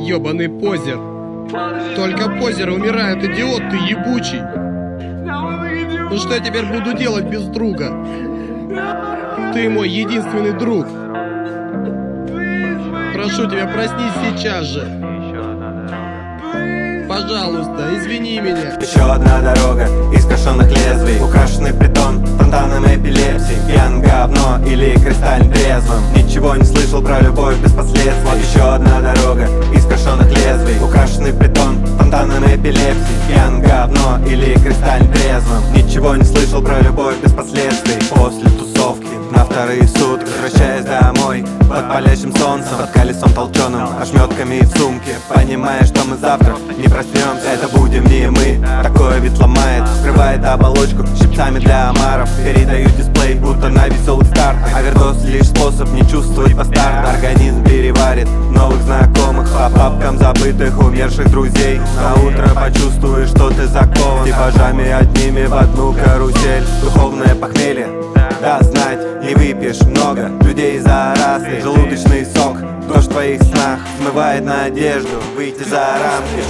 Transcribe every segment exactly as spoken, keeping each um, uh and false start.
ёбаный позер. Только позеры умирают, идиот ты ебучий. Ну что я теперь буду делать без друга? Ты мой единственный друг. Прошу тебя, проснись сейчас же. Пожалуйста, извини меня. Еще одна дорога из кошенных лезвий, украшенный притон фонтаном эпилепсии. Пьян, говно или кристально трезвым. Ничего не слышал про любовь без последствий. Еще одна дорога из кошенных лезвий, украшенный притон фонтаном эпилепсии. Пьян, говно или кристально трезвым. Ничего не слышал про любовь без последствий. После тусовки на вторые сутки, возвращаясь домой под палящим солнцем, под колесом толченым, ошметками в сумке, понимая, что мы завтра не проснемся. Это будем не мы. Такое ведь ломает, скрывает оболочку щипцами для омаров. Передаю дисплей, будто на веселых стартах. Овердоз лишь способ не чувствовать бастарда. Организм переварит новых знакомых по папкам забытых умерших друзей. На утро почувствуешь, что ты закован типажами одними в одну карусель. Духовное похмелье, да знать, не выпьешь много. Людей за раз, желудочный сок. Дождь в твоих снах смывает надежду выйти за рамки.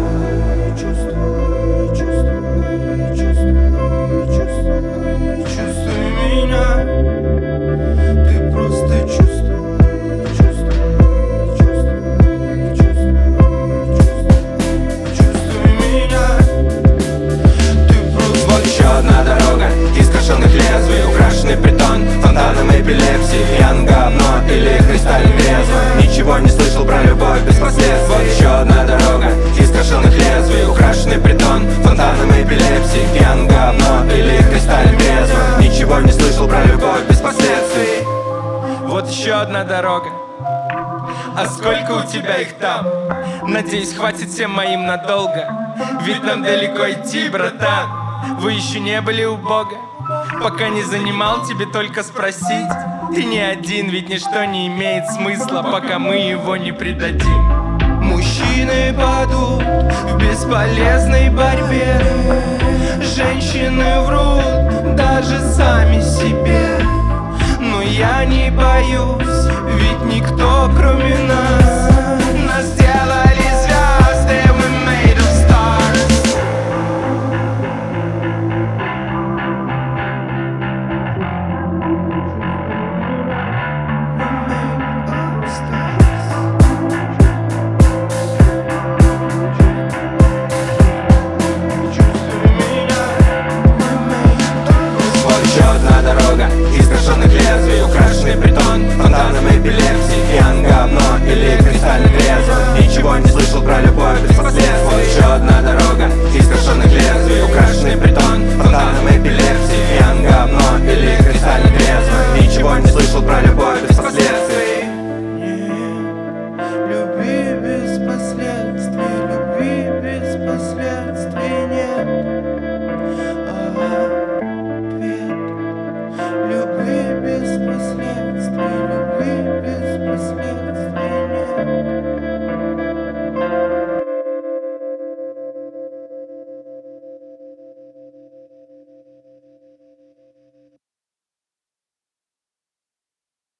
Чувствуй меня, ты просто чувствуй, чувствуй, чувствуй, чувствуй, чувствуй меня, ты просто. Вот еще одна дорога из кошенных лезвий, украшенный притон фонтаном эпилепсии. Пьян, говно или кристально трезвым. Ничего не слышал про любовь без последствий. Вот еще одна дорога из кошенных лезвий, украшенный притон фонтаном эпилепсии. Пьян, говно или кристально трезвым. Ничего не слышал про любовь без последствий. Вот еще одна дорога. А сколько у тебя их там? Надеюсь, хватит всем моим надолго. Ведь нам далеко идти, братан. Вы еще не были у Бога, пока не занимал тебе только спросить. Ты не один, ведь ничто не имеет смысла, пока мы его не предадим. Мужчины падут в бесполезной борьбе. Женщины врут даже сами себе. Но я не боюсь, ведь никто кроме нас